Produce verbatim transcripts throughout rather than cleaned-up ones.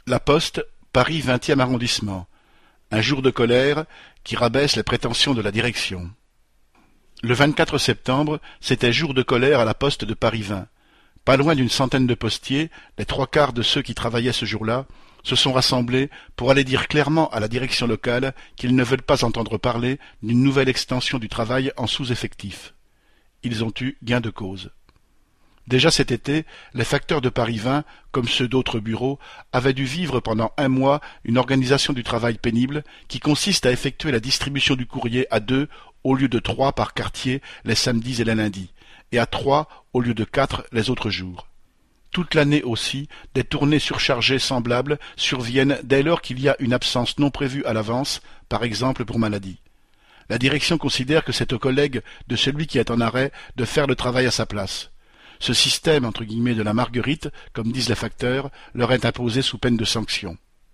La Poste, Paris vingtième arrondissement. Un jour de colère qui rabaisse les prétentions de la direction. Le vingt-quatre septembre, c'était jour de colère à la Poste de Paris vingt. Pas loin d'une centaine de postiers, les trois quarts de ceux qui travaillaient ce jour-là, se sont rassemblés pour aller dire clairement à la direction locale qu'ils ne veulent pas entendre parler d'une nouvelle extension du travail en sous-effectif. Ils ont eu gain de cause. Déjà cet été, les facteurs de Paris vingt, comme ceux d'autres bureaux, avaient dû vivre pendant un mois une organisation du travail pénible qui consiste à effectuer la distribution du courrier à deux au lieu de trois par quartier les samedis et les lundis, et à trois au lieu de quatre les autres jours. Toute l'année aussi, des tournées surchargées semblables surviennent dès lors qu'il y a une absence non prévue à l'avance, par exemple pour maladie. La direction considère que c'est au collègue de celui qui est en arrêt de faire le travail à sa place. Ce système entre guillemets de la marguerite, comme disent les facteurs, leur est imposé sous peine de sanction.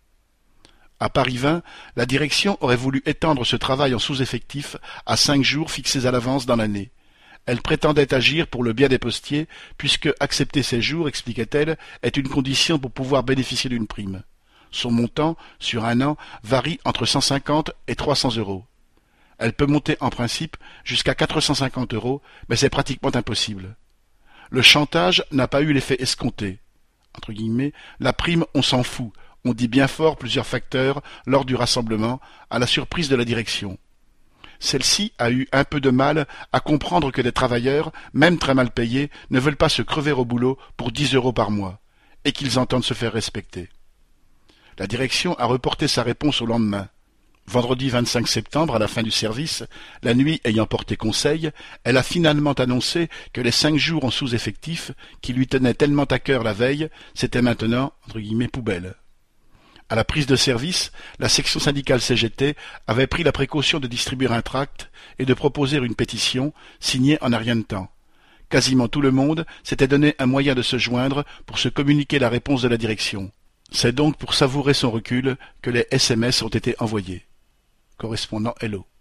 À Paris vingt, la direction aurait voulu étendre ce travail en sous-effectif à cinq jours fixés à l'avance dans l'année. Elle prétendait agir pour le bien des postiers, puisque accepter ces jours, expliquait-elle, est une condition pour pouvoir bénéficier d'une prime. Son montant, sur un an, varie entre cent cinquante et trois cents euros. Elle peut monter en principe jusqu'à quatre cent cinquante euros, mais c'est pratiquement impossible. Le chantage n'a pas eu l'effet escompté. Entre guillemets, la prime, on s'en fout, on dit bien fort plusieurs facteurs lors du rassemblement, à la surprise de la direction. Celle-ci a eu un peu de mal à comprendre que les travailleurs, même très mal payés, ne veulent pas se crever au boulot pour dix euros par mois, et qu'ils entendent se faire respecter. La direction a reporté sa réponse au lendemain. Vendredi vingt-cinq septembre, à la fin du service, la nuit ayant porté conseil, elle a finalement annoncé que les cinq jours en sous-effectif, qui lui tenaient tellement à cœur la veille, c'était maintenant, entre guillemets, poubelle. À la prise de service, la section syndicale C G T avait pris la précaution de distribuer un tract et de proposer une pétition, signée en un rien de temps. Quasiment tout le monde s'était donné un moyen de se joindre pour se communiquer la réponse de la direction. C'est donc pour savourer son recul que les S M S ont été envoyés. Correspondant Hello.